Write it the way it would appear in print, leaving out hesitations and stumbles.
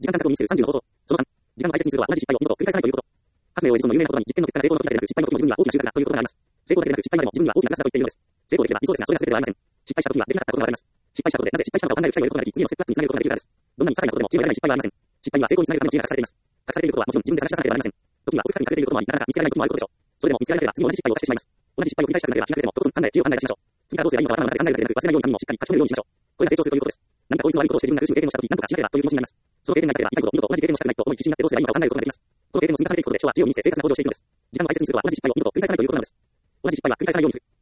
時間間隔を意味する30の方法。その3、時間の大切にするとは同じ失敗を二度と繰り返さないということ。発明をエジソンの有名な言葉に実験の結果が成功の時だけでなく失敗の時も自分には大きな収穫がということがあります。成功だけでなく失敗までも自分には大きなプラスだと言っているのです。成功できれば理想ですが、それが全てではありません。失敗した時にはできなかったことがわかります。失敗したことでなぜ失敗したのかを考える機会を得ることができ、次のステップアップにつなげることができるからです。どんなに些細なことでも知恵を得られない失敗はありません。失敗には成功につなげるための知恵が隠されています。隠されていることはもちろん自分で探し出さなければなりません。時には奥深くに隠れていることもあり、なかなか見つからないこともあることでしょう。それでも見つからなければ次も同じ失敗を犯してしまいます。同じ失敗を繰り返したくなければ気がれてもとことん考え、知恵を考え出しましょう。次からどうすればいいのか頭の中で考えるだけでなく、忘れないように紙もしっかり書き留めるようにしましょう。これが成長するということです。何か効率の悪いことをして自分が苦しむ経験をしたとき、何とかしなければという気持ちになります。その経験がなければ痛いほど二度と同じ経験をしたくないと思い自信になってどうすればいいのかを考えることができます。この経験を積み重ねていくことで人は知恵を身につけ生活が向上していくのです。時間の大切にするとは同じ失敗を二度と繰り返さないということなのです。同じ失敗は繰り返さないようにする。